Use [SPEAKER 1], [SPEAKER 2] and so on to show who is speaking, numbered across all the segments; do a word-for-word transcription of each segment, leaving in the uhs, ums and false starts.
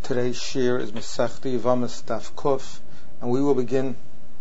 [SPEAKER 1] Today's shir is Masechta Yevamos Daf Kuf, and we will begin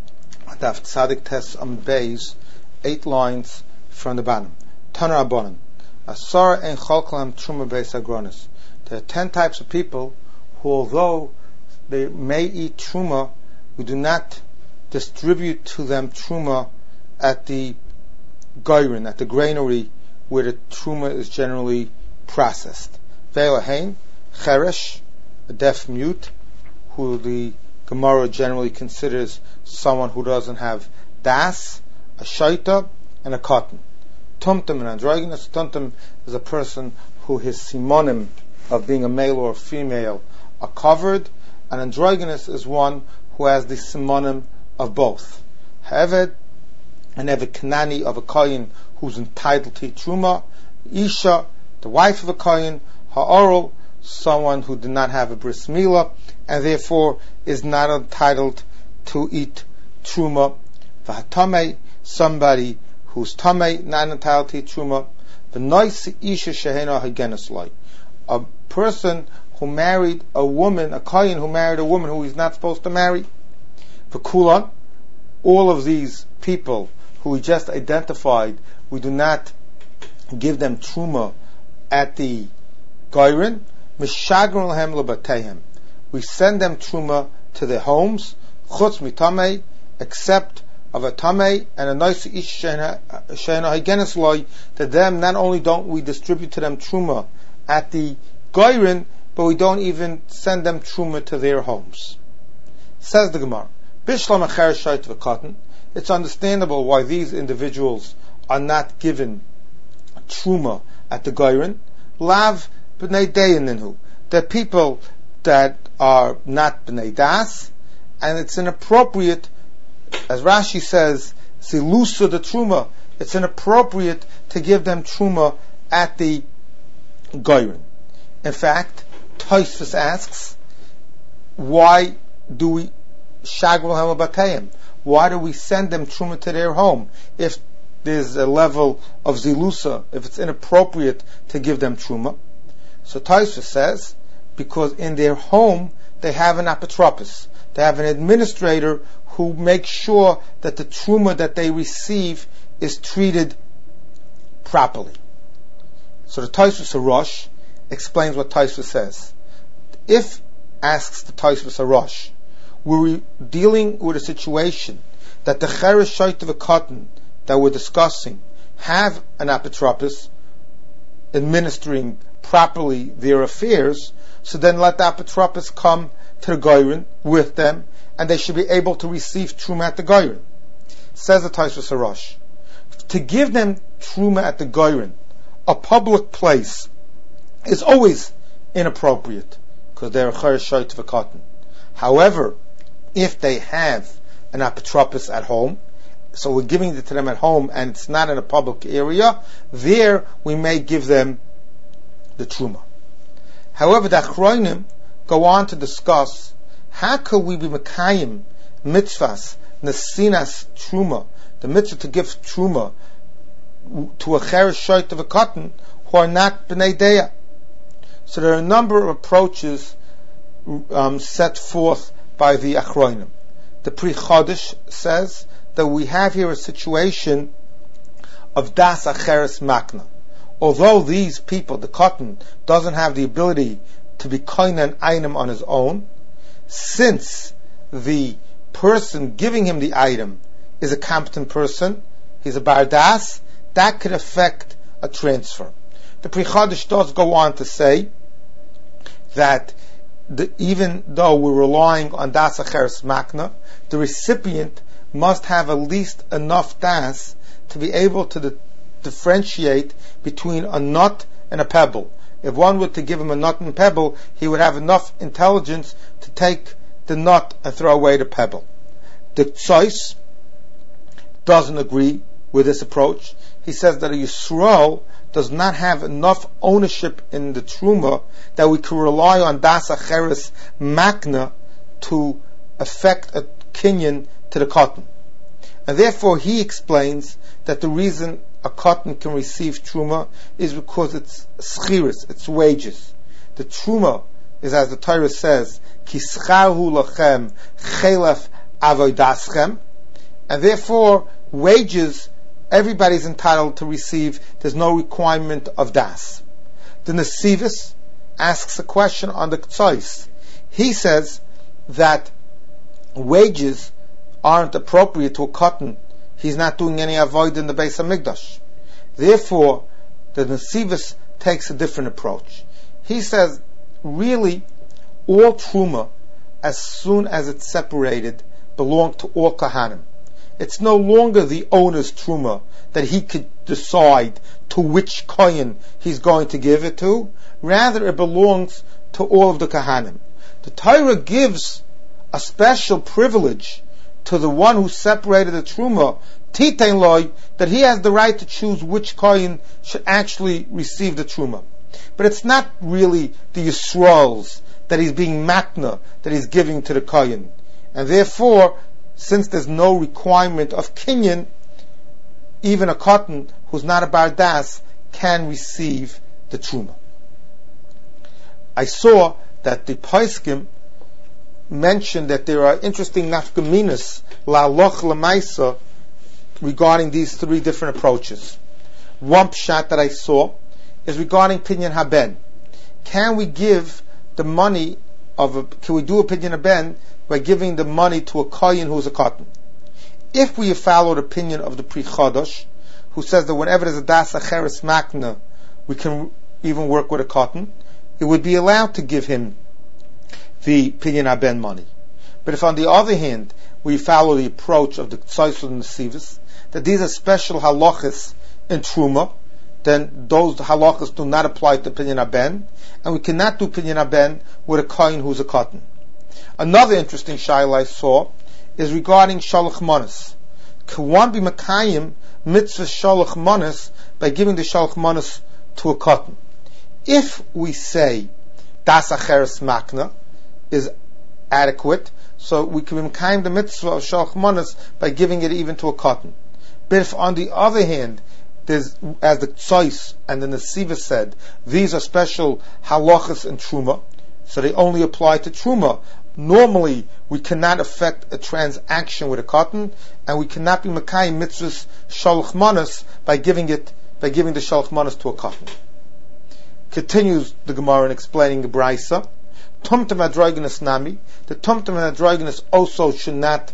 [SPEAKER 1] Daf Tzadik Tes Amud Beis, eight lines from the bottom. Taner Rabbanan, Asar ein cholkalam truma beis agronis. There are ten types of people who, although they may eat truma, we do not distribute to them truma at the gairin, at the granary where the truma is generally processed. Ve'elahein cheresh, a deaf mute, who the Gemara generally considers someone who doesn't have das, a shaita, and a cotton. Tumtum and androgynous. Tumtum is a person who his simonim of being a male or a female are covered, and androgynous is one who has the simonim of both. Heved, an Eved Kanani of a kohen who's entitled to truma. Isha, the wife of a kohen. Ha'oral, someone who did not have a bris milah and therefore is not entitled to eat truma. V'hatamei, somebody who's tamei, not entitled to eat truma. V'nois isha shehena hagenes loy, a person who married a woman, a kohen who married a woman who he's not supposed to marry. V'kulan, all of these people who we just identified, we do not give them truma at the gairin. Mishagron lahem lebateihem, we send them truma to their homes. Chutz mitamei, except of a tamei and a nice ish shena hagenes loy. To them, not only don't we distribute to them truma at the gairin, but we don't even send them truma to their homes. Says the Gemara, Bishlam acher shait v'katan. It's understandable why these individuals are not given truma at the gairin. Lav b'nei deyaninhu. They're people that are not b'nei das, and it's inappropriate, as Rashi says, silusa the truma. It's inappropriate to give them truma at the gairin. In fact, Tosfos asks, why do we shagul hamabatayim? Why do we send them truma to their home if there's a level of zilusa, if it's inappropriate to give them truma? So Tosfos says, because in their home they have an apotropos, they have an administrator who makes sure that the truma that they receive is treated properly. So the Tosfos Arosh explains what Tosfos says. If, asks the Tosfos Arosh, we're dealing with a situation that the cheresh shait of a cotton that we're discussing have an apotropos administering properly their affairs, so then let the apotropos come to the gairin with them, and they should be able to receive truma at the gairin. Says the Tosfos Arosh, to give them truma at the gairin, a public place, is always inappropriate because they're a cheresh shait of a cotton. However, if they have an apotropos at home, so we're giving it to them at home and it's not in a public area, there we may give them the truma. However, the Achronim go on to discuss how could we be mekayim mitzvahs nesinas truma, the mitzvah to give truma to a cheresh shait of a cotton who are not b'nei deya. So there are a number of approaches um, set forth by the Achronim. The Pri Chodesh says that we have here a situation of das acheres makna. Although these people, the cotton, doesn't have the ability to be kohen an item on his own, since the person giving him the item is a competent person, he's a bar das, that could affect a transfer. The Pri Chodesh does go on to say that the, even though we're relying on das acheres makna, the recipient must have at least enough das to be able to de- differentiate between a nut and a pebble. If one were to give him a nut and pebble, he would have enough intelligence to take the nut and throw away the pebble. The Tzos doesn't agree with this approach. He says that a Yisrael does not have enough ownership in the truma that we can rely on das acheres makna to affect a kinyan to the cotton. And therefore he explains that the reason a cotton can receive truma is because it's schiris, it's wages. The truma is, as the Torah says, Kischahu lachem chelef avodaschem, and therefore wages everybody's entitled to receive. There's no requirement of das. The Nesivis asks a question on the Ktsois. He says that wages aren't appropriate to a cotton. He's not doing any avoid in the Beis HaMikdash. Therefore, the Nesivis takes a different approach. He says, really, all truma, as soon as it's separated, belong to all Kahanim. It's no longer the owner's truma that he could decide to which kohen he's going to give it to. Rather, it belongs to all of the Kahanim. The Torah gives a special privilege to the one who separated the truma, titein loy, that he has the right to choose which kohen should actually receive the truma. But it's not really the Yisraels that he's being matna, that he's giving to the kohen. And therefore, since there's no requirement of kinyan, even a cotton who's not a bardas can receive the truma. I saw that the Paiskim mentioned that there are interesting nafkaminas la'aloch l'maisa regarding these three different approaches. One pshat that I saw is regarding pinyan haben. Can we give the money of a, can we do a pinyan haben by giving the money to a kohen who's a cotton? If we follow the opinion of the Pri Chodosh, who says that whenever there's a das acheres makna, we can even work with a cotton, it would be allowed to give him the pinyan haben money. But if on the other hand, we follow the approach of the Ktsois and the Nesivis, that these are special halachas in Truma, then those halachas do not apply to pinyan haben, and we cannot do pinyan haben with a kohen who's a cotton. Another interesting shayla I saw is regarding shalach manas. Can one be makayim mitzvah shalach manas by giving the shalach manas to a cotton? If we say das acheres makna is adequate, so we can be makayim the mitzvah of shalach manas by giving it even to a cotton. But if on the other hand, there's, as the Ktsois and the Nesiva said, these are special halachas and truma, so they only apply to truma. Normally, we cannot affect a transaction with a cotton, and we cannot be makayim mitzvahs shalach manas by giving it, by giving the shalach manas to a cotton. Continues the Gemara in explaining the Braisa. Tumtum adroginus nami. The tumtum and adroginus also should not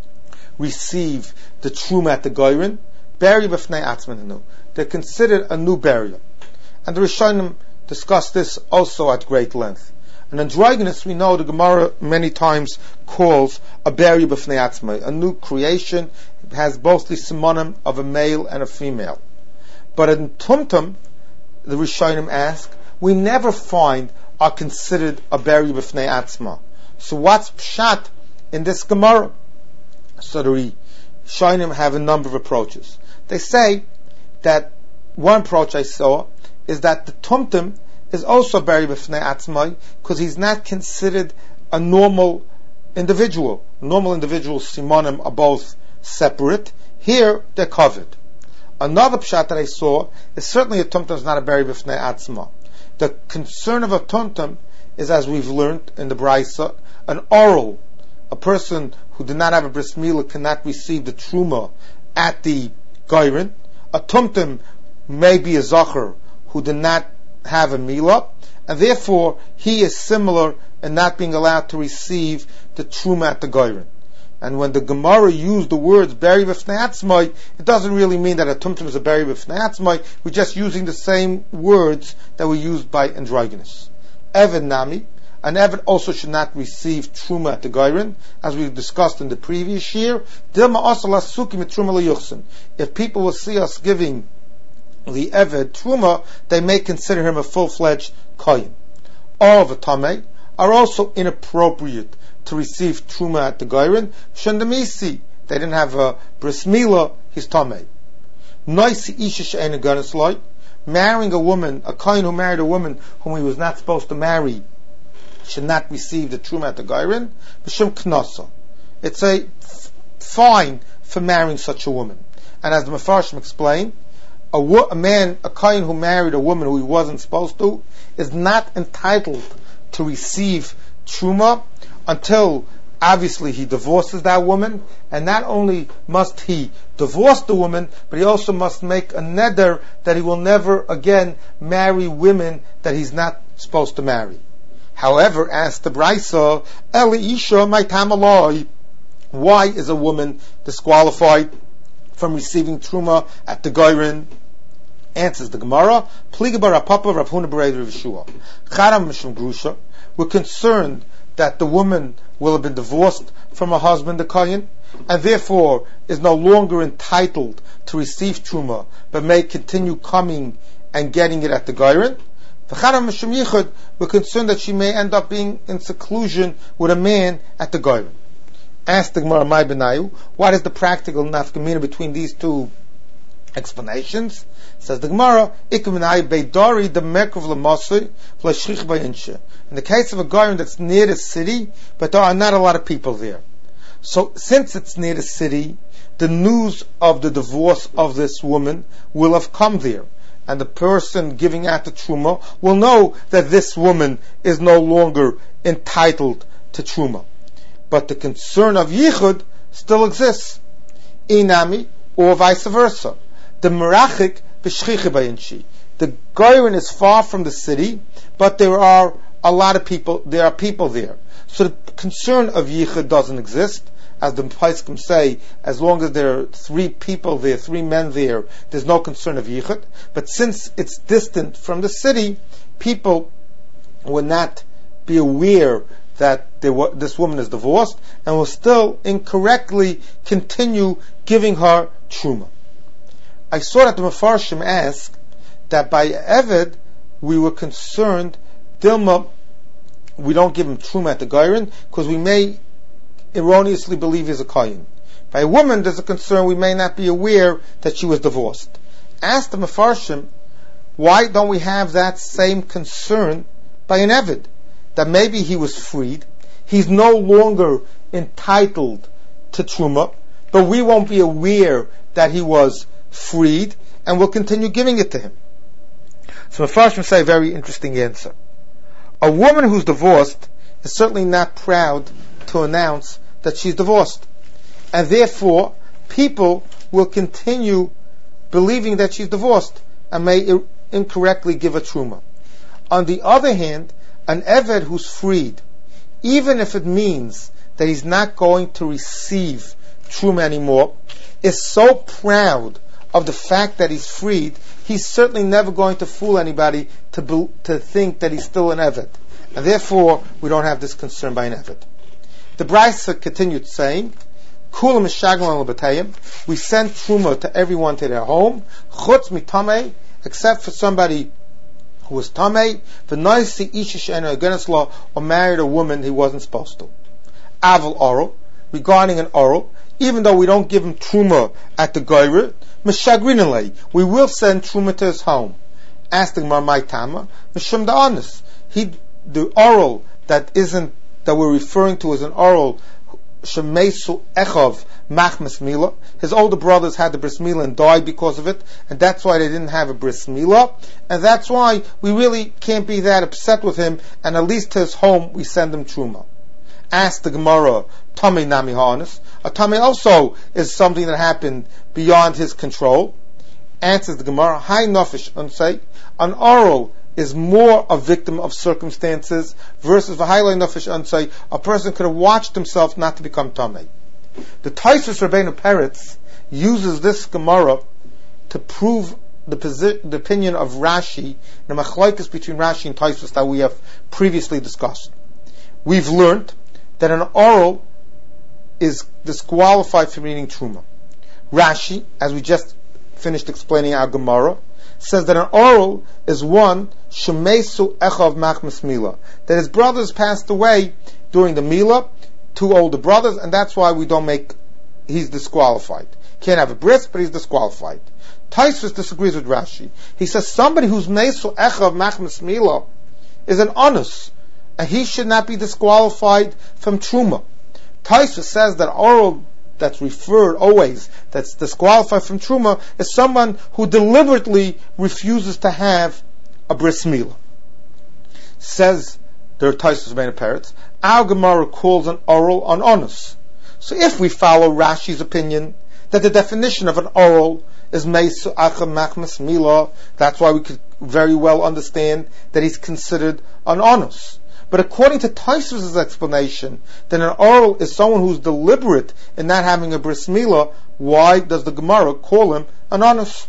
[SPEAKER 1] receive the truma at the goyrin. Burial b'fnei atzman. They're considered a new burial, and the Rishonim discuss this also at great length. An androgynous, we know the Gemara many times calls a burial b'fnei atzmai, a new creation. It has both the simonim of a male and a female. But in tumtum, the Rishonim ask, we never find are considered a burial b'fnei atzma. So what's pshat in this Gemara? So the Rishonim have a number of approaches. They say that one approach I saw is that the tumtum is also buried b'fnei atzmai because he's not considered a normal individual. Normal individuals, simonim, are both separate. Here, they're covered. Another pshat that I saw is certainly a tumtum is not a buried b'fnei atzma. The concern of a tumtum is, as we've learned in the Braisa, an oral. A person who did not have a bris milah cannot receive the truma at the goyrin. A tumtum may be a zachar who did not have a milah, and therefore he is similar in not being allowed to receive the truma at the goyrin. And when the Gemara used the words beri b'fnei atzmai, it doesn't really mean that a tumtum is a beri b'fnei atzmai. We're just using the same words that were used by androgynous. Eved nami, an Eved also should not receive truma at the goyrin, as we discussed in the previous year. If people will see us giving the Eved truma, they may consider him a full-fledged kohen. All of the tamei are also inappropriate to receive truma at the goyrin. Shendamisi, they didn't have a bris milah, he's tamei. Noisi isha she'ena ganas loy, marrying a woman, a kohen who married a woman whom he was not supposed to marry, should not receive the truma at the goyrin. B'shem knasa, it's a f- fine for marrying such a woman. And as the Mefarshim explain, a, wo- a man, a kohen who married a woman who he wasn't supposed to, is not entitled to receive truma until obviously he divorces that woman, and not only must he divorce the woman, but he also must make a neder that he will never again marry women that he's not supposed to marry. However, asked the Braisa, Eli Isha my tamaloi, why is a woman disqualified from receiving truma at the Goyrin? Answers the Gemara, Pliga bar Papa Rav Huna bar Yeshua. Charam mishum grusha. We're concerned that the woman will have been divorced from her husband, the Kohen, and therefore is no longer entitled to receive truma, but may continue coming and getting it at the Goyrin. We're concerned that she may end up being in seclusion with a man at the Goyrin. Ask the Gemara, my benayu, what is the practical nafkamina between these two explanations? Says the Gemara, beidari the mekov l'masri v'lashrich b'yinshe. In the case of a Goyim that's near the city, but there are not a lot of people there. So, since it's near the city, the news of the divorce of this woman will have come there, and the person giving out the truma will know that this woman is no longer entitled to truma. But the concern of yichud still exists, inami, or vice versa. The merachik b'shchicha b'yinshi. The Goyim is far from the city, but there are a lot of people, there are people there. So the concern of yichud doesn't exist. As the Paiskim say, as long as there are three people there, three men there, there's no concern of yichud. But since it's distant from the city, people will not be aware that they were, this woman is divorced, and will still incorrectly continue giving her truma. I saw that the Mefarshim asked that by Eved we were concerned, Dilma, we don't give him truma at the Goyrin, because we may erroneously believe he's a Kohen. By a woman, there's a concern we may not be aware that she was divorced. Ask the Mefarshim, why don't we have that same concern by an Eved? That maybe he was freed, he's no longer entitled to truma, but we won't be aware that he was freed, and we'll continue giving it to him. So Mefarshim say a very interesting answer. A woman who's divorced is certainly not proud to announce that she's divorced, and therefore people will continue believing that she's divorced and may ir- incorrectly give a truma. On the other hand, an Eved who's freed, even if it means that he's not going to receive truma anymore, is so proud of the fact that he's freed, he's certainly never going to fool anybody to be, to think that he's still an Eved. And therefore, we don't have this concern by an Eved. The Braisa continued saying, Kulam Mishaglan L'Batayim, we send truma to everyone to their home, Chutz Mitamei, except for somebody who was Tamei, V'noisi Isha She'ena Against Law, or married a woman he wasn't supposed to. Aval Oral, regarding an Oral, even though we don't give him truma at the Goyre, Mishagrinalei, we will send truma to his home. Ask the Gemara, my Tama, Mishum Da'anis, he, the Oral that isn't, that we're referring to as an Oral, Shemesu Echov Machmas Mila. His older brothers had the bris milah and died because of it, and that's why they didn't have a bris milah, and that's why we really can't be that upset with him, and at least to his home we send him truma. Ask the Gemara, Tomei Nami Harness. A Tomei also is something that happened beyond his control. Answers the Gemara, Hai Nofish Unsay. An oral is more a victim of circumstances versus V'hailai Nofish Unsay. A person could have watched himself not to become Tomei. The Taisus Rabbeinu Peretz uses this Gemara to prove the, posi- the opinion of Rashi, the machlokes between Rashi and Taisus that we have previously discussed. We've learned that an oral is disqualified from eating truma. Rashi, as we just finished explaining our Gemara, says that an oral is one shemesu echav machmas mila, that his brothers passed away during the mila, two older brothers, and that's why we don't make, he's disqualified. Can't have a bris, but he's disqualified. Taisvus disagrees with Rashi. He says somebody who's mesu echav machmas mila is an onus, and he should not be disqualified from truma. Taisvus says that oral that's referred always, that's disqualified from truma, is someone who deliberately refuses to have a bris milah. Says there are Taisus Bein Peretz. Our Gemara calls an oral an onus. So if we follow Rashi's opinion that the definition of an oral is Meisu Acham Machmas Mila, that's why we could very well understand that he's considered an onus. But according to Taisus' explanation, that an oral is someone who's deliberate in not having a bris milah, why does the Gemara call him an onus?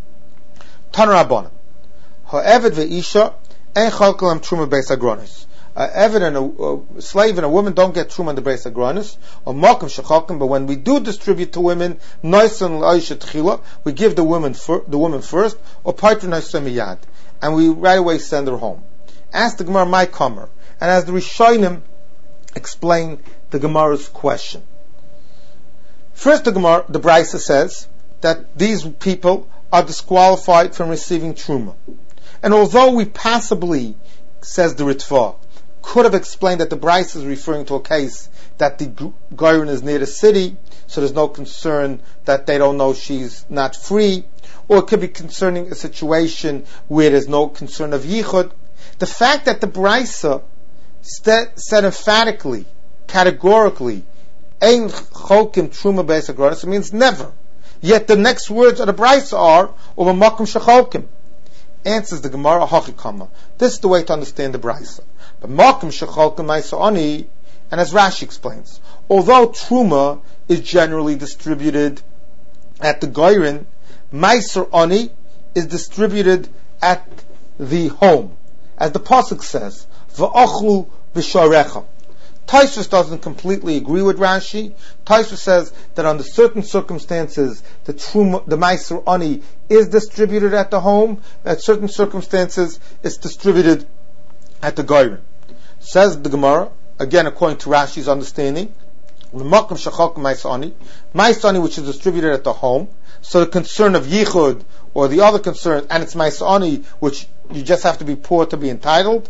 [SPEAKER 1] Tanar Rabbanan. Ha'eved ve'isha ein chalkalam truma beis agronis. A eved and a, a slave and a woman don't get truma in the beis agronis, or malkum shechalkim. But when we do distribute to women, noisan l'ayisha tchila, we give the woman fir, the woman first, or paitru noisan miyad, and we right away send her home. Ask the Gemara, my comer, and as the Rishonim explain the Gemara's question. First, the Gemara, the Brisa says that these people are disqualified from receiving truma. And although we possibly, says the Ritva, could have explained that the Brisa is referring to a case that the Goyrin is near the city, so there's no concern that they don't know she's not free, or it could be concerning a situation where there's no concern of yichud. The fact that the Brisa st- said emphatically, categorically, Ein cholkim truma beis agronis, it means never. Yet the next words of the Brisa are Uva makom shecholkim. Answers the Gemara Hachikama. This is the way to understand the Brisa. But makom shecholkim ma'isa ani, and as Rashi explains, although truma is generally distributed at the goyrin, ma'isa ani is distributed at the home, as the pasuk says, va'achlu b'sharecha. Taisus doesn't completely agree with Rashi. Taisus says that under certain circumstances the truma, the ma'aser ani is distributed at the home. At certain circumstances it's distributed at the goyrin. Says the Gemara, again according to Rashi's understanding, the makom shechalkim ma'aser ani, ma'aser ani which is distributed at the home. So the concern of yichud or the other concern, and it's ma'aser ani which you just have to be poor to be entitled.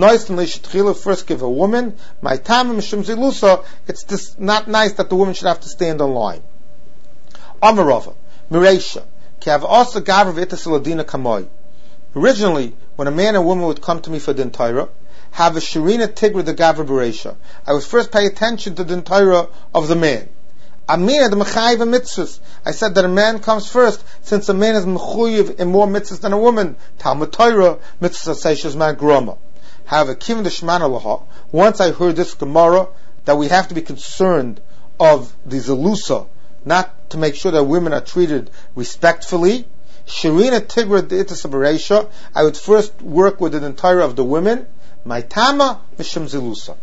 [SPEAKER 1] First give a woman. My time it's just not nice that the woman should have to stand in line. Amarava, Miresha, originally, when a man and woman would come to me for din Torah, have a Shirina Tigra the Gavra Beresha, I would first pay attention to the din Torah of the man. Amina the Mechayiv mitzvahs. I said that a man comes first, since a man is mechuyiv in more mitzvahs than a woman. Talmud Torah mitzvahs seishes man groma. However, kiven the shmana laha. Once I heard this Gemara that we have to be concerned of the zelusa, not to make sure that women are treated respectfully. Shirina tigra the itas bereisha. I would first work with the entire of the women. My tama mishum zelusa.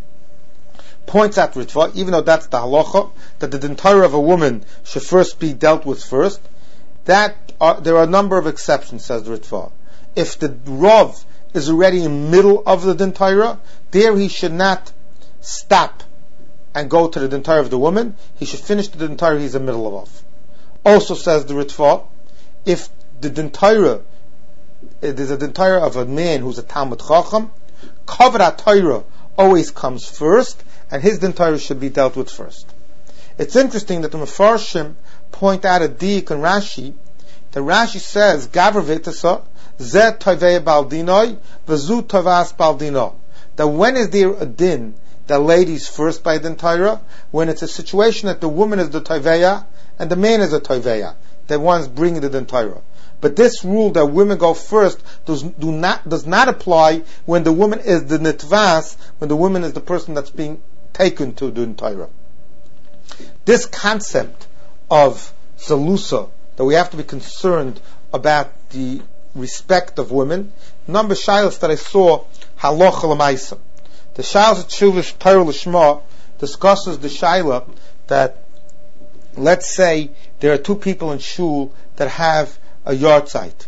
[SPEAKER 1] Points out Ritva, even though that's the halacha, that the entire of a woman should first be dealt with first, that are, there are a number of exceptions, says the Ritva. If the Rav is already in the middle of the Dintayra, there he should not stop and go to the Dintayra of the woman, he should finish the Dintayra he's in the middle of. Also says the Ritva, if the Dintayra, there's a Dintayra of a man who's a Talmud Chacham, Kavod HaTorah always comes first, and his din Torah should be dealt with first. It's interesting that the Mefarshim point out a dik in Rashi. The Rashi says, Gavra v'itasa, zeh tovei baldinoi, v'zu tovas baldino. That when is there a din that ladies first by din Torah? When it's a situation that the woman is the toveya, and the man is the toveya, that one's bringing the din Torah. But this rule that women go first does, do not, does not apply when the woman is the nitvas, when the woman is the person that's being taken to the Torah. This concept of zelusa, that we have to be concerned about the respect of women, number of shilas that I saw, halacha l'maisa. The shilas of Tshuva Torah l'shma discusses the shilah that, let's say, there are two people in shul that have a yahrzeit,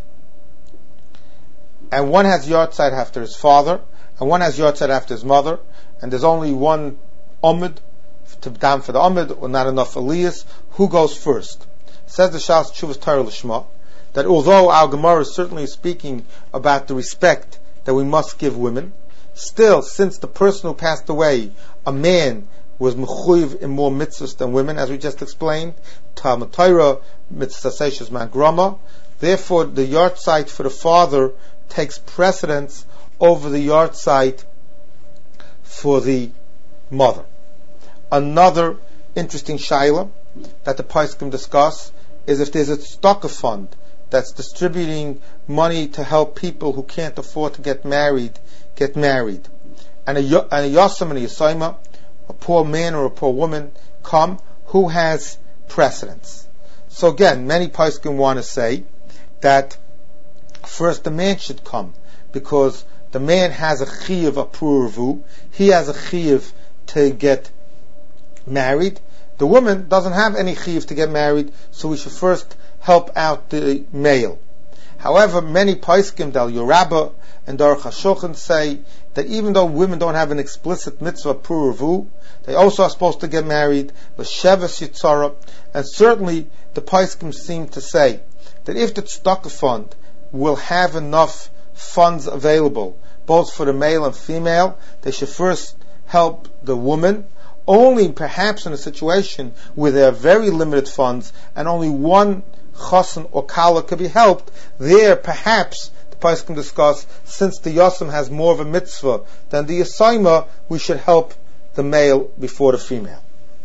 [SPEAKER 1] and one has yahrzeit after his father, and one has yahrzeit after his mother, and there's only one Omid to down for the Omid, or not enough Elias. Who goes first? Says the Shas Tshuvas Torah L'Shma that although our Gemara is certainly speaking about the respect that we must give women, still, since the person who passed away, a man was mechuyev in more mitzvahs than women, as we just explained, Talmud Torah mitzvah seishes man grama. Therefore, the yahrzeit for the father takes precedence over the yahrzeit for the mother. Another interesting shaila that the poskim discuss is if there's a tzedakah fund that's distributing money to help people who can't afford to get married, get married. And a, and a yasam and a yasayma, a poor man or a poor woman, come, who has precedence. So again, many poskim want to say that first the man should come, because the man has a chiyuv apurvu, he has a chiyuv to get married. The woman doesn't have any chiyuv to get married, so we should first help out the male. However, many poskim, Dal Yorabba and Aruch HaShulchan, say that even though women don't have an explicit mitzvah puravu, they also are supposed to get married, l'sheves yitzara, and certainly the poskim seem to say that if the tzedakah fund will have enough funds available, both for the male and female, they should first help the woman, only perhaps in a situation where there are very limited funds and only one chassan or kala could be helped. There, perhaps, the Pais can discuss, since the yasam has more of a mitzvah than the yasayma, we should help the male before the female.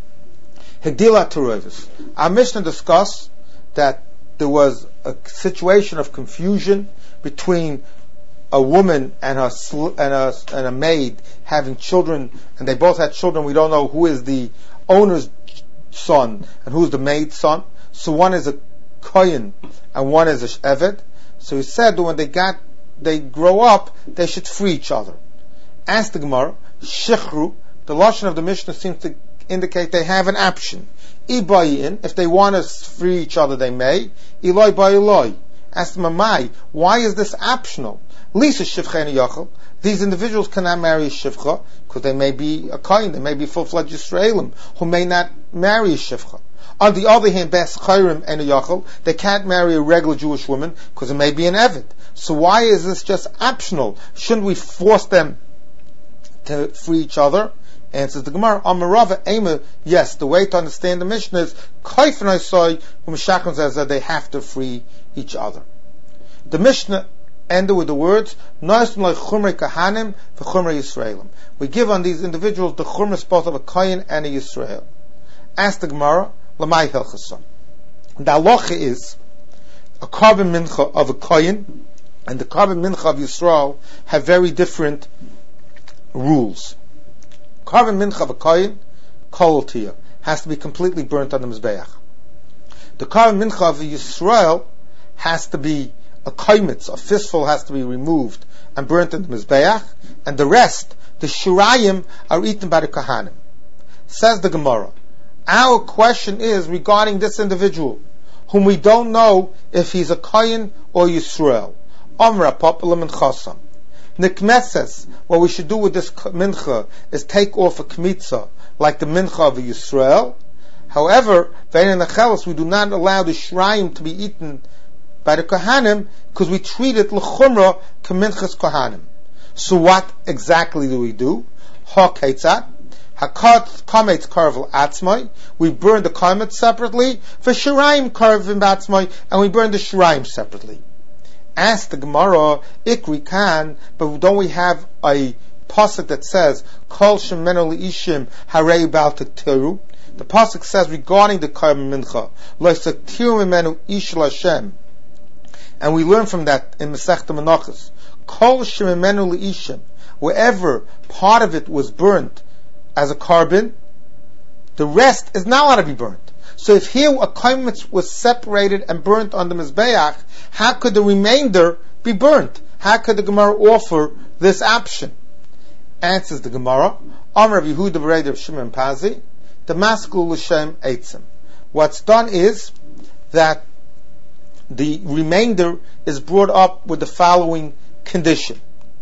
[SPEAKER 1] Hegdila Terevis. Our Mishnah discussed that there was a situation of confusion between a woman and a, sl- and a and a maid having children, and they both had children. We don't know who is the owner's son and who's the maid's son. So one is a kohen and one is a eved. So he said that when they got they grow up, they should free each other. Asked the Gemara, shichru. The lashon of the Mishnah seems to indicate they have an option. Ibayin, if they want to free each other, they may. Eloi by Eloi. Asked the Mamai, why is this optional? Lisa shivcha and yachal. These individuals cannot marry a shivcha because they may be a kohen, they may be full-fledged Yisraelim who may not marry a shivcha. On the other hand, bes chayrim and a yachal, they can't marry a regular Jewish woman because it may be an eved. So why is this just optional? Shouldn't we force them to free each other? Answers the Gemara, Amarava Ema, yes, the way to understand the Mishnah is Kaifan Isai, whom Shachon says that they have to free each other. The Mishnah ended with the words, Naism like Chumrei Kahanim for Chumrei Yisraelim. We give on these individuals the Chumrei both of a Kohen and a Yisrael. Ask the Gemara, Lamai Hilchasam. The halacha is a carbon mincha of a Kohen and the carbon mincha of Yisrael have very different rules. Carbon mincha of a kohen, kol tiyah, has to be completely burnt on the mizbeach. The carbon mincha of a Yisrael has to be a kaimitz, a fistful has to be removed and burnt in the mizbeach, and the rest, the shirayim, are eaten by the kahanim. Says the Gemara, our question is regarding this individual, whom we don't know if he's a kohen or Yisrael. Omra papalim and chasam. Nikmeses, what we should do with this mincha is take off a kmitza, like the mincha of a Yisrael. However, ve'en nechelos, we do not allow the shrayim to be eaten by the kohanim, because we treat it l'chumra k'minchas kohanim. So what exactly do we do? Ha keitzat, hakat kametz karvel atzmai, we burn the kametz separately, for shrayim karvim atzmai, and we burn the shrayim separately. Ask the Gemara, Ikri kan, but don't we have a pasuk that says, Kol shemenu leishim harei bal tektiru? The pasuk says regarding the Karban Mincha, Lo sektiru mimenu ish l'Hashem. And we learn from that in Masechta Menachos. Kol shemenu leishim, wherever part of it was burnt as a carbon, the rest is not allowed to be burnt. So if here a kaimitz was separated and burnt on the mizbeach, how could the remainder be burnt? How could the Gemara offer this option? Answers the Gemara, Amar Yehuda B'Rei of Shimon Pazi, the Maskul L'Shem Eitzim. What's done is that the remainder is brought up with the following condition.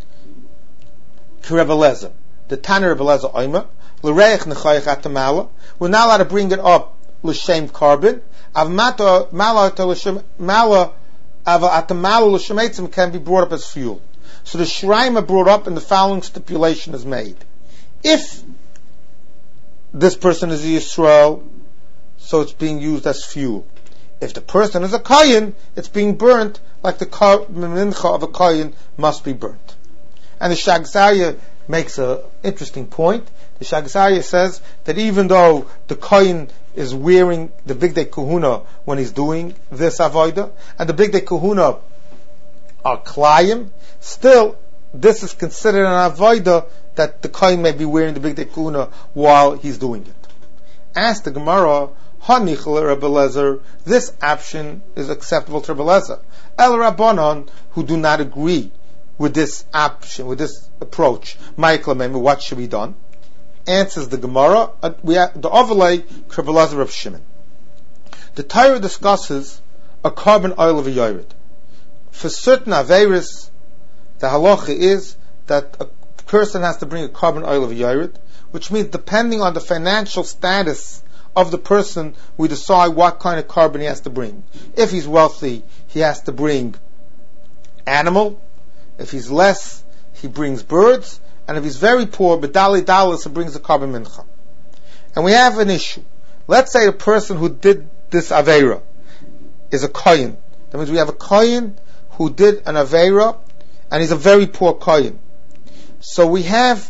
[SPEAKER 1] Rebbe Lezer, the Tanner Rebbe Lezer Omer, L'Reich Nechayach Atamala, we're not allowed to bring it up l'shem carbon. Av mata mala to l'shem mala av atamala l'shem eitzim can be brought up as fuel. So the shrayim are brought up, and the following stipulation is made: if this person is a Yisrael, so it's being used as fuel. If the person is a kohen, it's being burnt like the mincha of a kohen must be burnt. And the Shag Zarya makes an interesting point. The Shagas Aryeh says that even though the Kohen is wearing the Bigdei Kahuna when he's doing this avodah, and the Bigdei Kahuna are Klayim, still this is considered an avodah that the Kohen may be wearing the Bigdei Kahuna while he's doing it. Ask the Gemara, Hanichel Rebbe Lezer, this option is acceptable to Rebbe Lezer. El Rabbanon, who do not agree with this option, with this approach, Michael, what should be done? Answers the Gemara, uh, we have the overlay Rebbe Lezer of Shimon. The Torah discusses a carbon oil of a yored. For certain averis, the halacha is that a person has to bring a carbon oil of a yored, which means depending on the financial status of the person, we decide what kind of carbon he has to bring. If he's wealthy, he has to bring animal. If he's less, he brings birds. And if he's very poor, B'dali Dalis, he brings a carbon mincha. And we have an issue. Let's say a person who did this Aveira is a Kohen. That means we have a Kohen who did an Aveira, and he's a very poor Kohen. So we have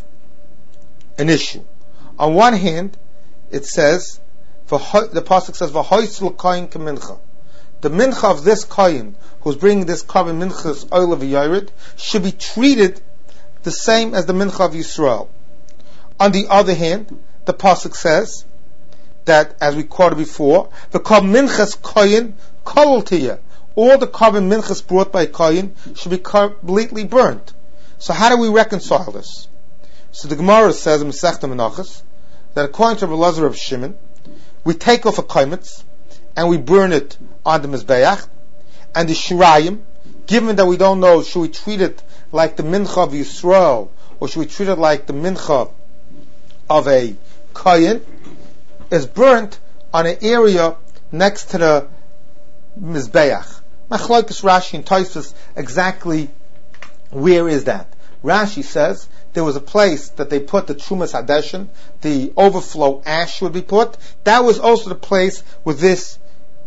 [SPEAKER 1] an issue. On one hand, it says, the pasuk says, "V'hoisel Kohen k'mincha." The mincha of this Kohen, who's bringing this carbon minchas oil of a yored, should be treated the same as the mincha of Yisrael. On the other hand, the pasuk says that, as we quoted before, the carbon minchas Kohen kolol tiyeh. All the carbon minchas brought by Kohen should be completely burnt. So how do we reconcile this? So the Gemara says in Masechta Menachos that according to Rebbe Lezer of Shimon, we take off a kaimitz and we burn it on the Mizbeach, and the Shirayim, given that we don't know, should we treat it like the mincha of Yisrael, or should we treat it like the mincha of a Kohen, is burnt on an area next to the Mizbeach. Machlokes Rashi and Tosfos, exactly where is that? Rashi says there was a place that they put the Trumas Hadeshin, the overflow ash would be put. That was also the place where this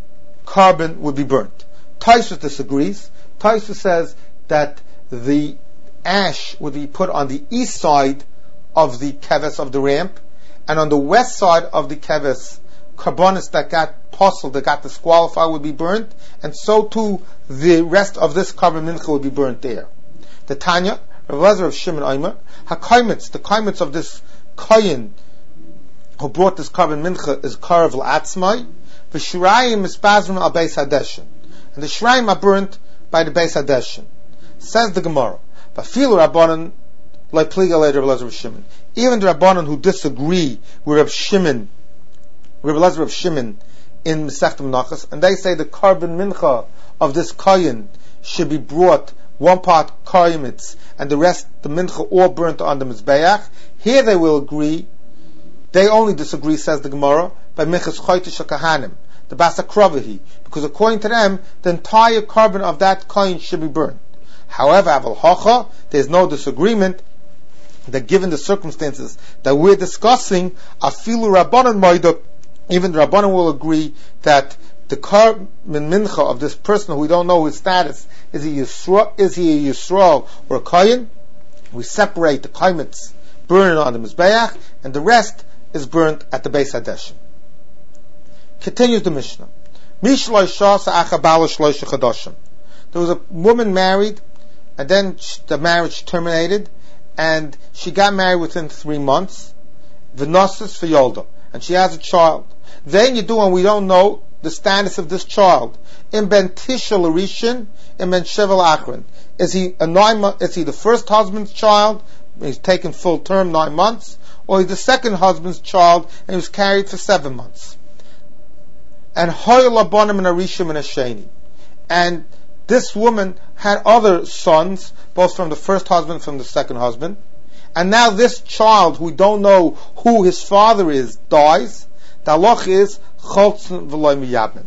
[SPEAKER 1] carbon would be burnt. Tosfos disagrees. Tosfos says that the ash would be put on the east side of the keves of the ramp, and on the west side of the keves, carbonis that got posel, that got disqualified, would be burnt, and so too the rest of this carbon mincha would be burnt there. The Tanya, Rebbe Lezer of Shimon Omer, HaKaimitz, the Kaimitz of this Kohen who brought this carbon mincha is Karav L'Atzmai, V'Shirayim is Bazrim al Beis Hadeshin, and the Shirayim are burnt by the Beis Hadeshin. Says the Gemara, V'Afilu Rabbanan like Pliga later Rebbe Lezer of Shimon. Even the Rabbanan who disagree with Rebbe Shimon, Rebbe Lezer of Shimon in Masechta Menachos, and they say the carbon mincha of this Kohen should be brought one part kaimitz and the rest the mincha all burnt on the Mizbeach. Here they will agree. They only disagree, says the Gemara, by minchas choitish kahanim, the basakrovahi, because according to them the entire carbon of that kohen should be burned. However, aval hacha, there is no disagreement that given the circumstances that we're discussing, afilu rabbanon moida, even the rabbanon will agree that the carbon mincha of this person who we don't know his status, is he Yisrael, is he a Yisrael or a Kohen? We separate the kaimitz, burn it on the Mizbeach, and the rest is burnt at the Beis Hadeshin. Continues the Mishnah. There was a woman married, and then the marriage terminated, and she got married within three months. V'nosis v'yolda, and she has a child. Then you do, and we don't know the status of this child. In ben tishel arishin, in ben shevel achron. Is he a nine? Mo- is he the first husband's child? He's taken full term nine months, or he's the second husband's child and he was carried for seven months. And hoyel abonim and arishim and asheni. And this woman had other sons, both from the first husband and from the second husband. And now this child, who we don't know who his father is, dies. The halach is cholzen v'loy miyabnin.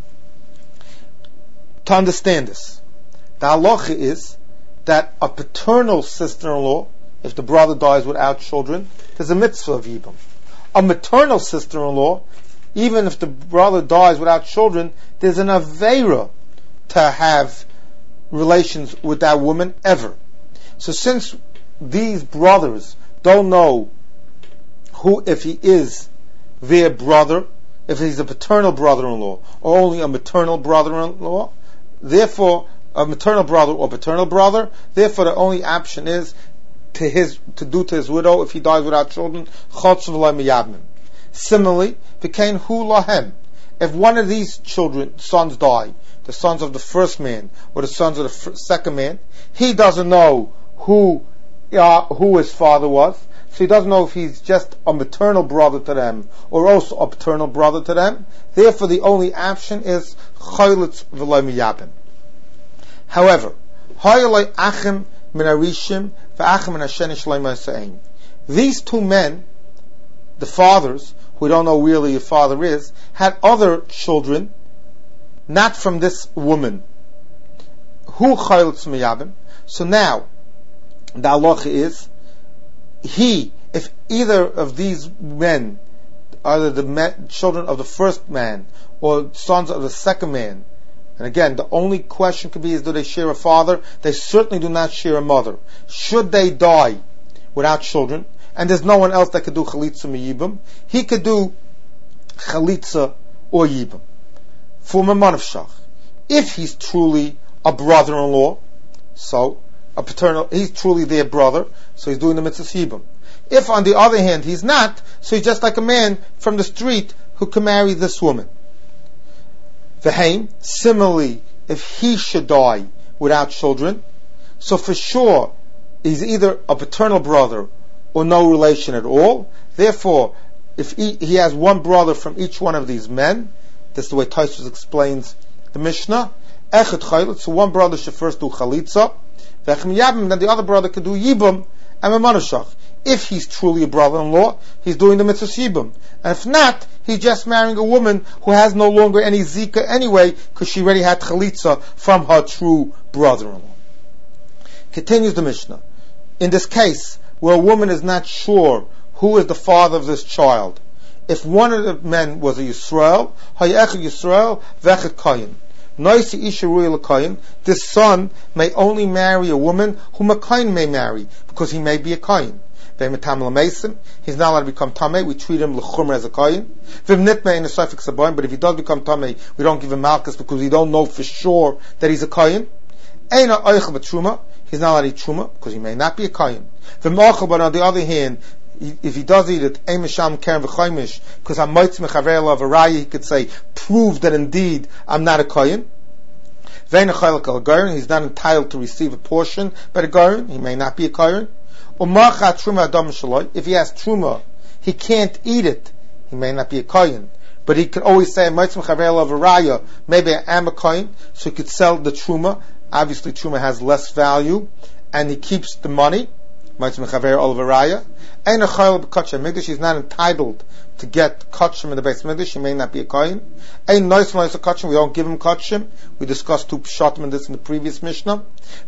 [SPEAKER 1] To understand this, the halacha is that a paternal sister-in-law, if the brother dies without children, there's a mitzvah of yibum. A maternal sister-in-law, even if the brother dies without children, there's an aveira to have relations with that woman ever. So since these brothers don't know who, if he is their brother, if he's a paternal brother-in-law, or only a maternal brother-in-law. Therefore, a maternal brother or paternal brother. Therefore, the only option is to his to do to his widow if he dies without children. Similarly, v'kein hu lahem. If one of these children, sons, die, the sons of the first man or the sons of the f- second man, he doesn't know who uh, who his father was. So he doesn't know if he's just a maternal brother to them or also a paternal brother to them. Therefore, the only option is chaylitz v'lo miyabim. However, hayalei achim min arishim v'achim min hasheni shleimah sa'in. These two men, the fathers, who we don't know really who father is, had other children, not from this woman. Who chaylitz miyabim? So now, the halacha is, he, if either of these men, either the men, children of the first man or sons of the second man, and again, the only question could be is, do they share a father? They certainly do not share a mother. Should they die without children, and there's no one else that could do chalitza miyibam, he could do chalitza or yibam for mamanavshach. If he's truly a brother-in-law, so a paternal, he's truly their brother, so he's doing the mitzvah yibam. If on the other hand he's not, so he's just like a man from the street who can marry this woman. V'heim, similarly, if he should die without children, so for sure he's either a paternal brother or no relation at all. Therefore, if he, he has one brother from each one of these men, this is the way Tosfos explains the Mishnah, echad chaylit, so one brother should first do chalitza, v'echem yabim, then the other brother could do yibam and memanashach. If he's truly a brother-in-law, he's doing the mitzvah yibam. And if not, he's just marrying a woman who has no longer any zika anyway, because she already had chalitza from her true brother-in-law. Continues the Mishnah. In this case, where a woman is not sure who is the father of this child, if one of the men was a Yisrael, hayechad Yisrael, vechad kayin. Noisi isha ruya l'kayin. This son may only marry a woman whom a kayin may marry, because he may be a kayin. He's not allowed to become tamei. We treat him l'chumra as a kayin. But if he does become tamei, we don't give him malchus because we don't know for sure that he's a kayin. He's not allowed to eat truma because he may not be a kayin. But on the other hand, if he does eat it, because I'm moitz mechaver of a raya, he could say, prove that indeed I'm not a kayin. He's not entitled to receive a portion by the garin. He may not be a kayin. If he has truma, he can't eat it. He may not be a kohen, but he could always say, maybe I am a kohen, so he could sell the truma. Obviously, truma has less value, and he keeps the money. He's not entitled to get kachim in the base mikdash. He may not be a kohen. We don't give him kachim. We discussed two pshatim in this in the previous Mishnah.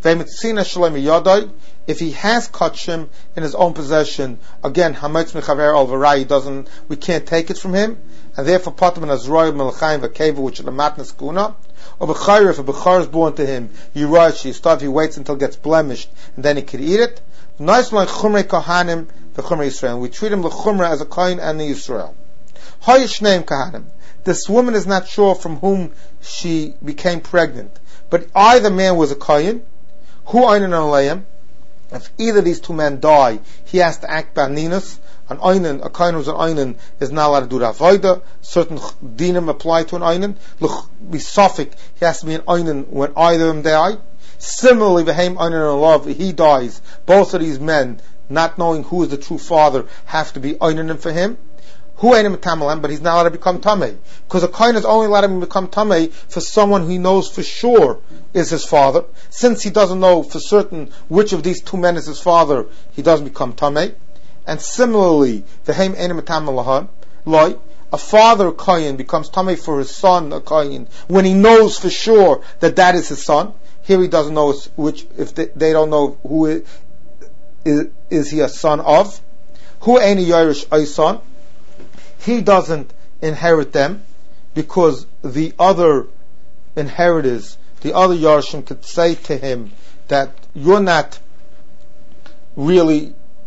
[SPEAKER 1] If he has kachim in his own possession, again, hametz mechaver al v'rai, doesn't, we can't take it from him, and therefore patam and azroy melchayim v'keva, which is the matnas kuna. Or b'chayr, if a b'char is born to him, yirah she start, he waits until it gets blemished, and then he could eat it. Nice like chumrei kahanim v'chumrei Yisrael. We treat him l'chumra as a kohen and the Yisrael. Hayish name kahanim. This woman is not sure from whom she became pregnant, but either man was a kohen, who einin aleim. If either of these two men die, he has to act baninas. An einin, a kohen who's an einin, is not allowed to do the avodah. Certain dinim apply to an einin. Look, be sophic, he has to be an einin when either of them die. Similarly, v'heim einin and love, he dies. Both of these men, not knowing who is the true father, have to be einin for him. Who ain't him tamalem, but he's not allowed to become tamei, because a kohen is only allowed to become tamei for someone who he knows for sure is his father. Since he doesn't know for certain which of these two men is his father, he doesn't become tamei. And similarly, the heim ain't him tamalem, loy, a father kohen becomes tamei for his son a kohen when he knows for sure that that is his son. Here he doesn't know which, if they, they don't know who is, is, is he a son of. Who ain't a Yerush son? He doesn't inherit them because the other inheritors, the other Yarshim, could say to him that you're not really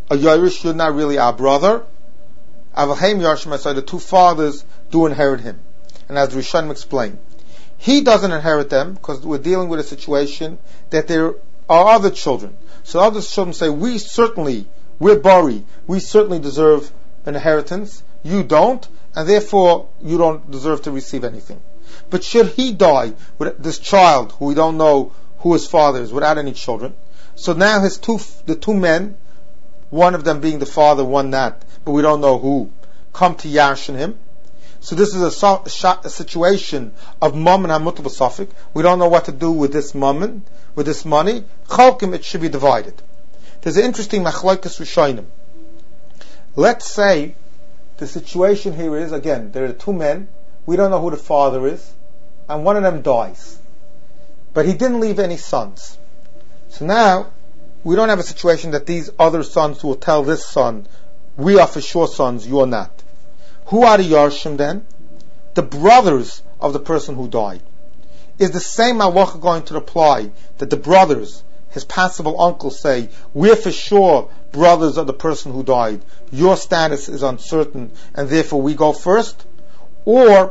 [SPEAKER 1] a Yairish, you're not really our brother. Avahim Yarshim, so the two fathers do inherit him. And as the Rishonim explain, he doesn't inherit them because we're dealing with a situation that there are other children. So other children say, we certainly, we're Bari, we certainly deserve an inheritance. You don't, and therefore you don't deserve to receive anything. But should he die with this child who we don't know who his father is, without any children, so now his two, the two men, one of them being the father, one not, but we don't know who, come to Yarshin him. So this is a, a situation of Mammon HaMutal B'Safik. We don't know what to do with this Mammon, with this money. Chalkim, it should be divided. There's an interesting Machlokes Rishonim. Let's say the situation here is, again, there are two men, we don't know who the father is, and one of them dies. But he didn't leave any sons. So now, we don't have a situation that these other sons will tell this son, we are for sure sons, you are not. Who are the Yarshim then? The brothers of the person who died. Is the same halacha going to apply that the brothers, his possible uncles, say, we're for sure brothers of the person who died, your status is uncertain, and therefore we go first? Or,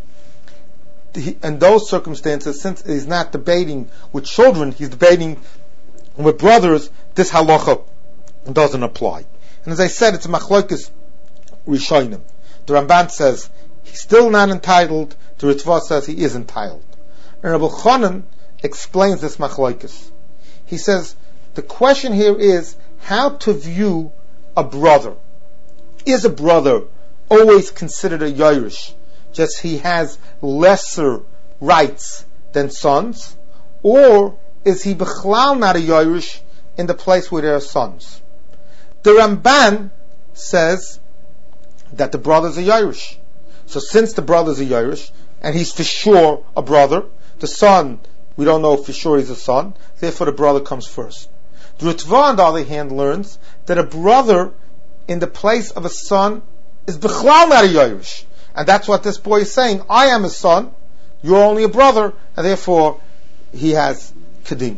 [SPEAKER 1] in those circumstances, since he's not debating with children, he's debating with brothers, this halacha doesn't apply. And as I said, it's a machlokes rishonim. The Ramban says he's still not entitled. The Ritva says he is entitled. And Rabbi Chanan explains this machlokes. He says the question here is how to view a brother. Is a brother always considered a Yairish, just he has lesser rights than sons, or is he b'chlal not a Yairish in the place where there are sons? The Ramban says that the brother's a Yairish. So since the brother's a Yairish, and he's for sure a brother, the son, we don't know for sure he's a son, therefore the brother comes first. The Ritva, on the other hand, learns that a brother in the place of a son is b'chlal not a Yairish. And that's what this boy is saying. I am a son, you're only a brother, and therefore he has kedima.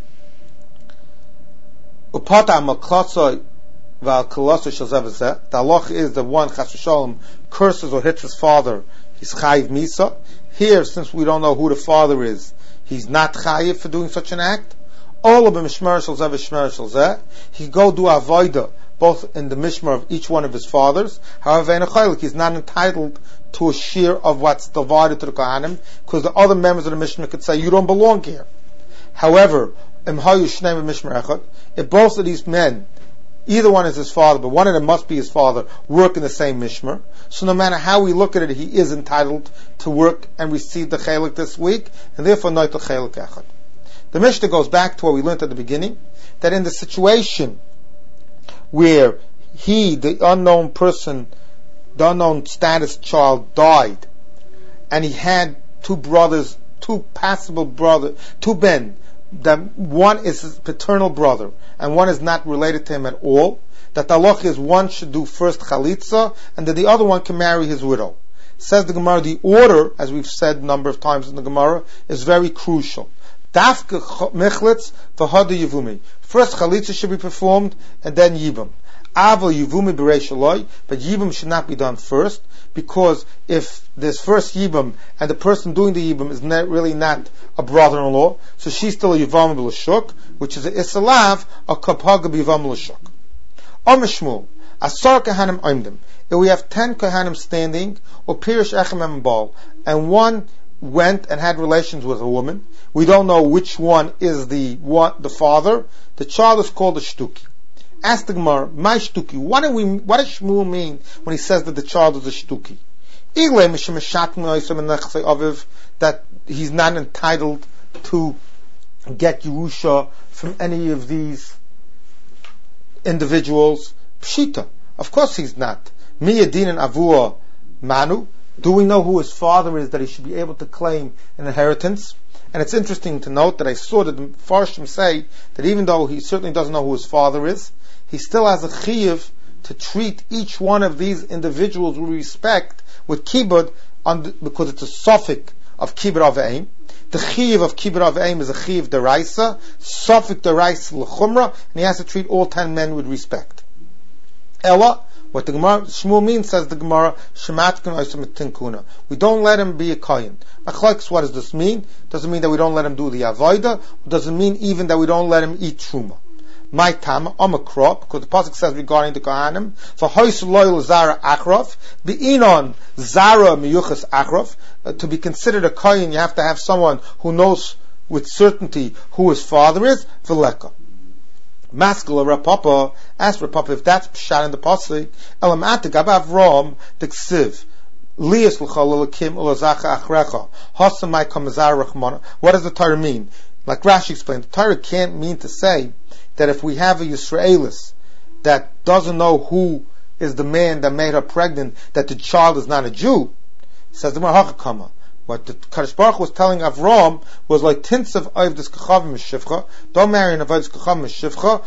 [SPEAKER 1] Upata maklatzoi v'al koloso shel zeh. The halach is the one chas v'shalom curses or hits his father, he's chayiv misa. Here, since we don't know who the father is, he's not chayiv for doing such an act. All of the mishmar shel zeh v'shmar shel zeh. He go do avodah both in the mishmar of each one of his fathers. However, he's not entitled to a share of what's divided to the Kohanim, because the other members of the mishmar could say, you don't belong here. However, if both of these men, either one is his father, but one of them must be his father, work in the same mishmar, so no matter how we look at it, he is entitled to work and receive the chelik this week, and therefore noitel chelik echad. The Mishnah goes back to what we learned at the beginning, that in the situation where he, the unknown person, the unknown status child, died, and he had two brothers, two possible brothers, two men, that one is his paternal brother, and one is not related to him at all, that the halach is one should do first chalitza, and that the other one can marry his widow. Says the Gemara, the order, as we've said a number of times in the Gemara, is very crucial. Dafka mechlitz v'hada yivumi. First chalitza should be performed, and then yibum. Aval yivumi b'reish aloi, but yibum should not be done first, because if there's first yibum, and the person doing the yibum is not, really not a brother-in-law, so she's still a yivam b'lashuk, which is a isalav, a kapaga b'yivam b'lashuk. Om Shmuel, asar kahanim oimdim. If we have ten kahanim standing, or pirish echem em bal, and one went and had relations with a woman, we don't know which one is the one, the father, the child is called a shtuki. Ask the Gemara, my shtuki, what do we, what does Shmuel mean when he says that the child is a shtuki? That he's not entitled to get Yerusha from any of these individuals. Pshita, of course he's not. Miyadin and Avua Manu, do we know who his father is that he should be able to claim an inheritance? And it's interesting to note that I saw that the Farshim say that even though he certainly doesn't know who his father is, he still has a chiyuv to treat each one of these individuals with respect, with kibbud, because it's a suffix of kibbud of aim. The chiyuv of kibbud of aim is a chiyuv deraisa, suffix deraisa l'chumra, and he has to treat all ten men with respect. Ella, what the Gemara Shmuel means, says the Gemara, Shematkin Oisam Tinkuna. We don't let him be a kohen. Machlokes, what does this mean? Does it mean that we don't let him do the avodah? Or does it mean even that we don't let him eat truma? My tam omakro, because the pasuk says regarding the kohanim, for hois loyal zara akrov, beinon zara miyuchas akrov. Uh, to be considered a kohen, you have to have someone who knows with certainty who his father is. Veleka. Maskula Rapapa, ask Rapapa if that's pshat in the pasuk. Elamatik abav rom diksiv. Lias l'chalalakim ulazacha achrecha. Hasamai kamazar rachmana. What does the Torah mean? Like Rashi explained, the Torah can't mean to say that if we have a Yisraelis that doesn't know who is the man that made her pregnant, that the child is not a Jew. Says the Mahachakama. What the Kadosh Baruch Hu was telling Avram was like tints of Oivdus Kachavim Meshivcha. Don't marry an Oivdus Kachavim Meshivcha.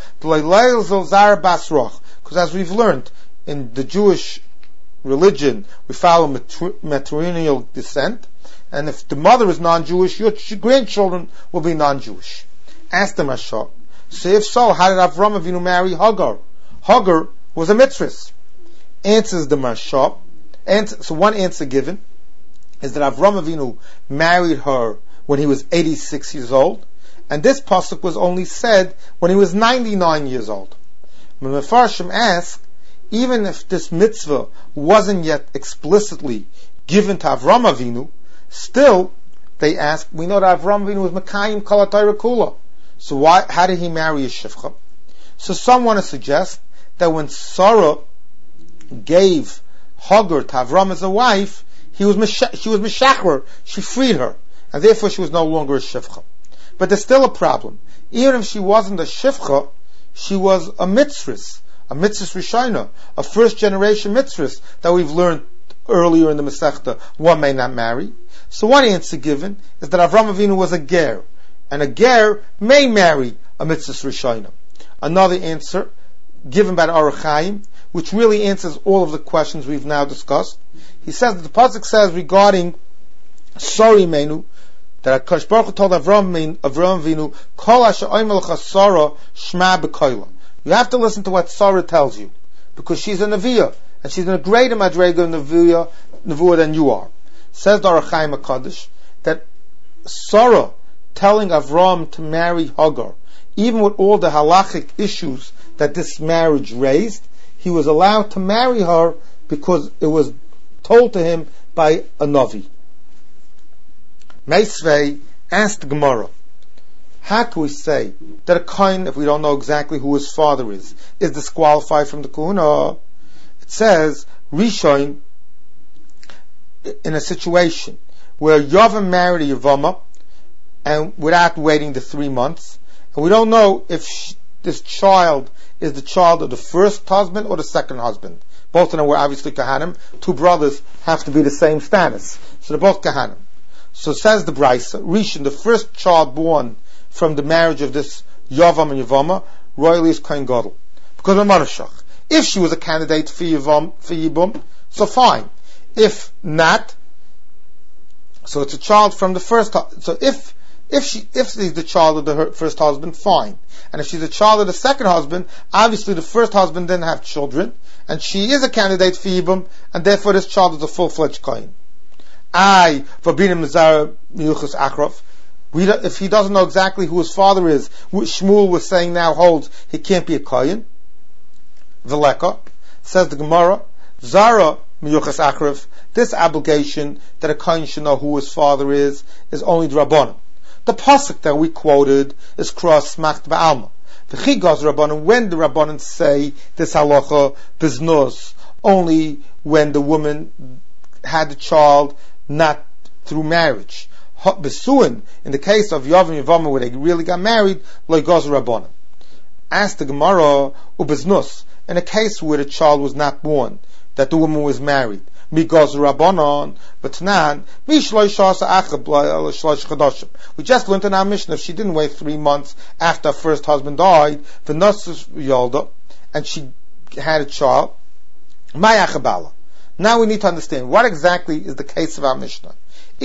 [SPEAKER 1] Because as we've learned in the Jewish religion, we follow matrilineal descent, and if the mother is non-Jewish, your grandchildren will be non-Jewish. Ask the Mashal. So if so, how did Avram Avinu marry Hagar? Hagar was a mitzvah. Answers the Mashal. So one answer given is that Avram Avinu married her when he was eighty-six years old, and this pasuk was only said when he was ninety-nine years old. When Mefarshim ask, even if this mitzvah wasn't yet explicitly given to Avram Avinu, still they ask, we know that Avram Avinu was Mekayim Kol HaTorah Kula. So why, how did he marry a Shivcha? So some want to suggest that when Sarah gave Hagar to Avram as a wife, he was Mesha, she was Meshachar, she freed her, and therefore she was no longer a Shivcha. But there's still a problem. Even if she wasn't a Shivcha, she was a mitzvah, a mitzvah Rishona, a first generation mitzvah that we've learned earlier in the Masechta, one may not marry. So one answer given is that Avram Avinu was a ger, and a ger may marry a mitzvah Rishona. Another answer given by the Orach Chaim, which really answers all of the questions we've now discussed. He says that the pasuk says regarding Sori Menu that HaKadosh Baruch Hu told Avram Avinu, Kol asher oimel lecha Sarah shma b'koila. You have to listen to what Sarah tells you, because she's a Neviah, and she's in a greater madrega Neviah, Nevuah than you are. Says the Orach Chaim HaKadosh that Sarah telling Avram to marry Hagar, even with all the halachic issues that this marriage raised, he was allowed to marry her because it was told to him by a Navi. Meisvei asked Gemara, how can we say that a kohen, if we don't know exactly who his father is, is disqualified from the kahuna? It says, Rishon, in a situation where Yavam married a Yavama, and without waiting the three months, and we don't know if she, this child is the child of the first husband or the second husband. Both of them were obviously Kahanim. Two brothers have to be the same status. So they're both Kahanim. So says the Brisa, Rishon, the first child born from the marriage of this Yavam and Yavama, royally is Kohen Gadol. Because of Marashach. If she was a candidate for Yavam, for Yibum, so fine. If not, so it's a child from the first, so if, if she, if she's the child of the first husband, fine. And if she's a child of the second husband, obviously the first husband didn't have children, and she is a candidate for Yibum, and therefore this child is a full-fledged Kohen. I, Vabina Mizara Miyuchas Akrov, we if he doesn't know exactly who his father is, which Shmuel was saying now holds, he can't be a Kohen. Veleka, says the Gemara, Zara Miyuchas Akrov, this obligation that a Kohen should know who his father is, is only the Rabbanan. The pasuk that we quoted is cross smacht ba'alma. V'chigaz Rabbanan, when the Rabbanan say this halacha biznus, only when the woman had the child not through marriage. Besuin, in the case of Yavam and Yavama where they really got married, loigaz Rabbanan. Ask the Gemara, ubiznus, in a case where the child was not born, that the woman was married. Migaz Rabbanon, but Tanan, we just learned in our Mishnah, if she didn't wait three months after her first husband died, and she had a child, now we need to understand what exactly is the case of our Mishnah.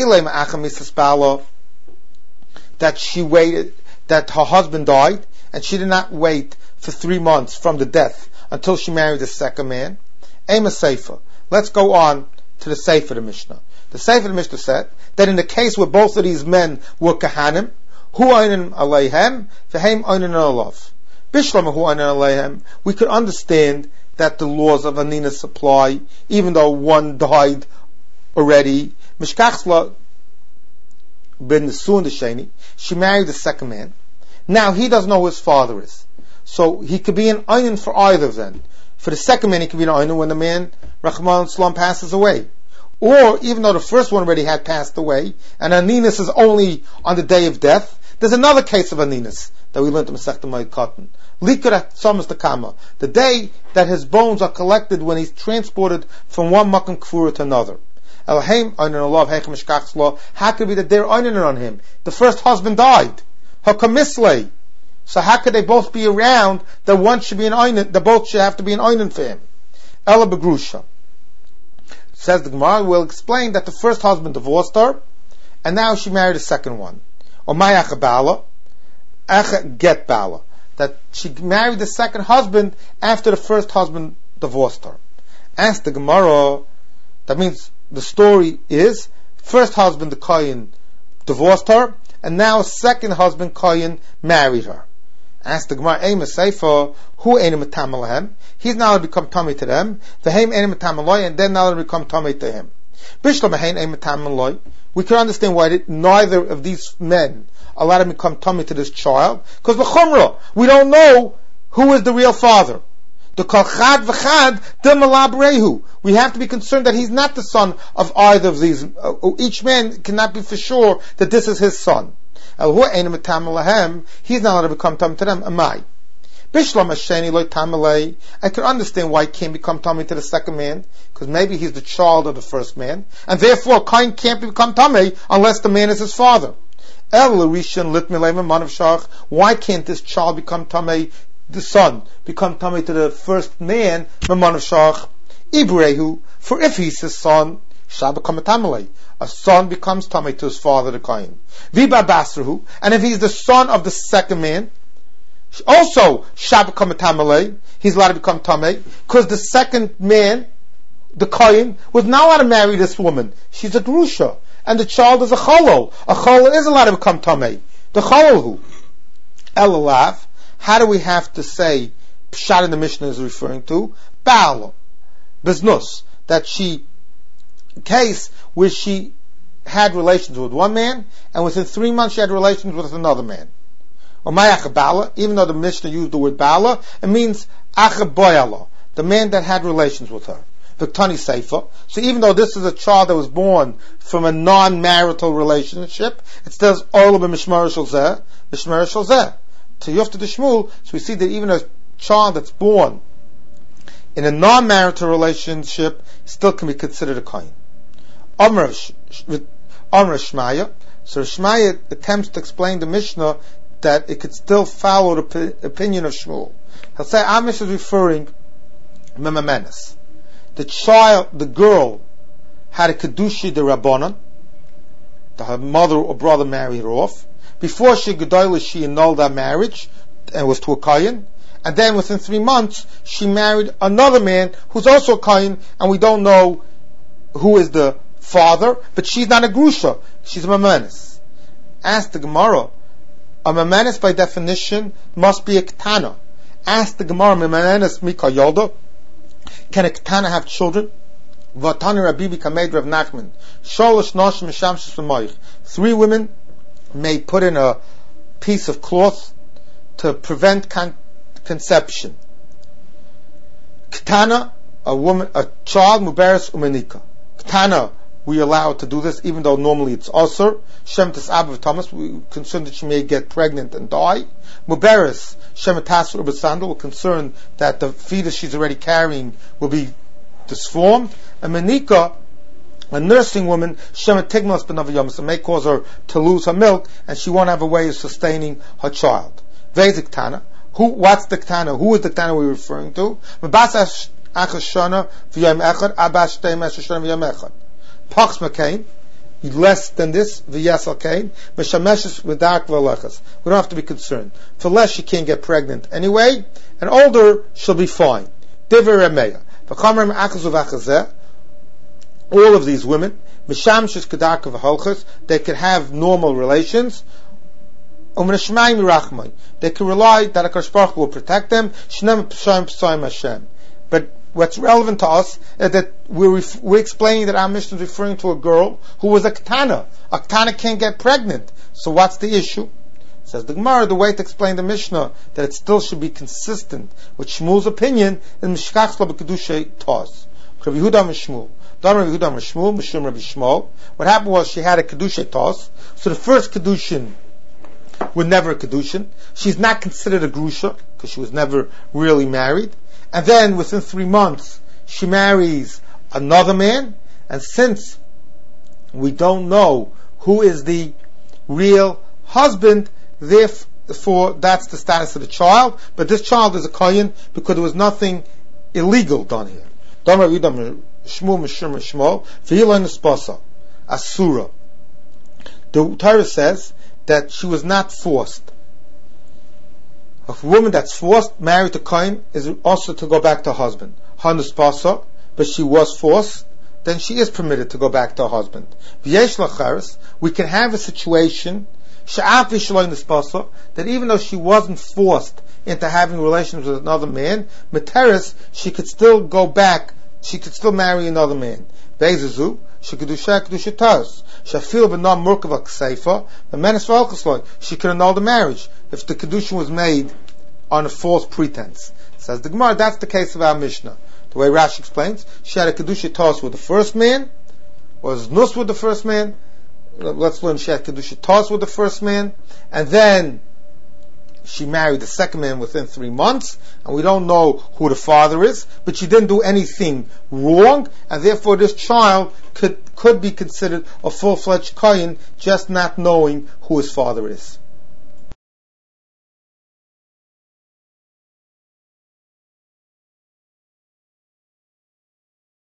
[SPEAKER 1] That she waited, that her husband died, and she did not wait for three months from the death until she married the second man. Ema Seifa. Let's go on to the Seifa of the Mishnah. The Seifa of the Mishnah said that in the case where both of these men were Kahanim, Hu Einim Aleihem, Vehem Einim Alav. Bishlam Hu Einim Aleihem, we could understand that the laws of Anina apply, even though one died already. Mishkachsla ben Nesuin the Sheni, she married the second man. Now he doesn't know who his father is. So he could be an Einim for either of them. For the second man, he could be an Einim when the man, Rahman Islam, passes away. Or, even though the first one already had passed away, and Aninus is only on the day of death, there's another case of Aninus that we learned in Masechta Moed Katan. Likra Tzomas Takama. The day that his bones are collected when he's transported from one Makan Kfura to another. Elohim Einan Olav Heichem Mishkachslo. How could it be that they're Einan on him? The first husband died. Hakamislei. So how could they both be around that one should be an Einan, that both should have to be an Einan for him? Ela Begrusha. Says the Gemara, will explain that the first husband divorced her, and now she married a second one. Or Mayacha Bala, Acha Get Bala. That she married the second husband after the first husband divorced her. Ask the Gemara, that means the story is, first husband, the Kohen, divorced her, and now second husband, Kohen, married her. Ask the Gemara, Eima Seifa, who ain't matam alahem? He's not allowed to become tummy to them. The Haim ain't matam aloi, and then not allowed to become tummy to him. Bishlam Hain ain't matam aloi. We can understand why it, neither of these men allowed to become tummy to this child, because the Chumrah, we don't know who is the real father. The Kol Chad V'Chad de Malabrehu. We have to be concerned that he's not the son of either of these. Uh, each man cannot be for sure that this is his son. He's not allowed to become tummy to them. Amai. Bishlam Hasheni loy tamalei. I can understand why he can't become tummy to the second man, because maybe he's the child of the first man, and therefore Cain can't become tummy unless the man is his father. Why can't this child become tummy, the son, become tummy to the first man, Ibrehu, for if he's his son, a son becomes tummy to his father, the Cain. Viba Basrahu, and if he's the son of the second man, also he's allowed to become tummy, because the second man, the Cain, was not allowed to marry this woman. She's a Grusha, and the child is a Cholol. A Cholol is allowed to become tummy. The Cholol who? Elalav. How do we have to say Pshat in the Mishnah is referring to? Baal, Biznus, that she, case where she had relations with one man, and within three months she had relations with another man. Or Mayach Bala, even though the Mishnah used the word Bala, it means Achaboyala, the man that had relations with her. Viktani Seifa. So even though this is a child that was born from a non-marital relationship, it says Orla b'mishmar shel zeh, mishmar shel zeh. To Yufta de Shmuel, so we see that even a child that's born in a non-marital relationship still can be considered a Kohen. Amr Shmaya. So Shmaya attempts to explain the Mishnah that it could still follow the p- opinion of Shmuel. He'll say Amish is referring Memamenes. The child, the girl, had a Kedushi de Rabbanan. Her mother or brother married her off. Before she Gedolah, she annulled that marriage and was to a Kohen. And then within three months, she married another man who's also a Kohen, and we don't know who is the father, but she's not a Grusha. She's a Mamenes. Ask the Gemara. A Mamenes by definition must be a Ketana. Ask the Gemara, Mamenes Mika Yolda. Can a Ketana have children? Vatani Rabibi Kamed Rav Nachman. Sholosh Noshim Shamshis V'moich. Three women may put in a piece of cloth to prevent con- conception. Ketana, a woman, a child, Muberes Umenika. Ketana, we allow to do this, even though normally it's Osir. Shemtas Abba Thomas, we're concerned that she may get pregnant and die. Muberes, Shematas Ubasandal, we're concerned that the fetus she's already carrying will be disformed. And Menika, a nursing woman, Shematigmas Benavayamas, may cause her to lose her milk, and she won't have a way of sustaining her child. Vezik Tana, who, what's the Tana? Who is the Tana we're referring to? Mabas Achashana V'yam Echad, Abbas Shtei Meshashana V'yam Echad. Pachs Makain, less than this, V'yasal Kain, Meshameshes V'dark V'alechas. We don't have to be concerned. For less she can't get pregnant anyway, and older she'll be fine. Divrei Rameya. V'chomer me'achazu v'achazeh. All of these women, mishamshus kedarka v'holchus, they could have normal relations. Umreshmai mirachmai. They can rely that a Kadosh Baruch Hu will protect them. Shnem p'sayim p'sayim Hashem. But what's relevant to us is that we're, ref- we're explaining that our Mishnah is referring to a girl who was a ketana. A ketana can't get pregnant. So what's the issue? Says the Gemara, the way to explain the Mishnah, that it still should be consistent with Shmuel's opinion, in Mishkach Lo B'Kedushay Taz. Rabbi Yehuda Mishmuel. Don Rabbi Yehuda Mishmuel, Mishum Rabbi Shmuel. What happened was she had a Kedushay Taz. So the first Kedushin were never a Kedushin. She's not considered a Grusha, because she was never really married. And then within three months, she marries another man. And since we don't know who is the real husband, therefore that's the status of the child. But this child is a kohen because there was nothing illegal done here. Asura. The Torah says that she was not forced. A woman that's forced, married to kohen, is also to go back to her husband. Hanus Pasa, but she was forced, then she is permitted to go back to her husband. We can have a situation that even though she wasn't forced into having relations with another man, Materis, she could still go back, she could still marry another man. Bezizu, she could do shekdushatas. Shafil benam murkav kseifa, the menace for she could annul the marriage if the kedushin was made on a false pretense. Says the Gemara, that's the case of our Mishnah. The way Rashi explains, she had a kedushatas with the first man, was nus with the first man. Let's learn she had kedushatas with the first man, and then she married the second man within three months, and we don't know who the father is, but she didn't do anything wrong, and therefore this child could could be considered a full-fledged kohen, just not knowing who his father is.